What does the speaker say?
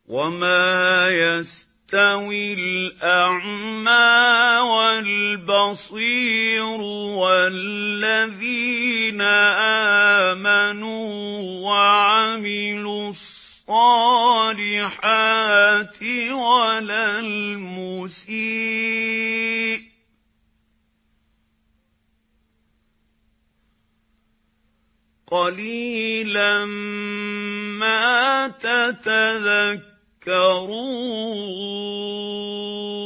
وَمَا يَسْتَوِي الْأَعْمَىٰ وَالْبَصِيرُ وَالَّذِينَ آمَنُوا وَعَمِلُوا الصَّالِحَاتِ وَلَا الْمُسِيءُ ۚ قَلِيلًا مَّا تَتَذَكَّرُونَ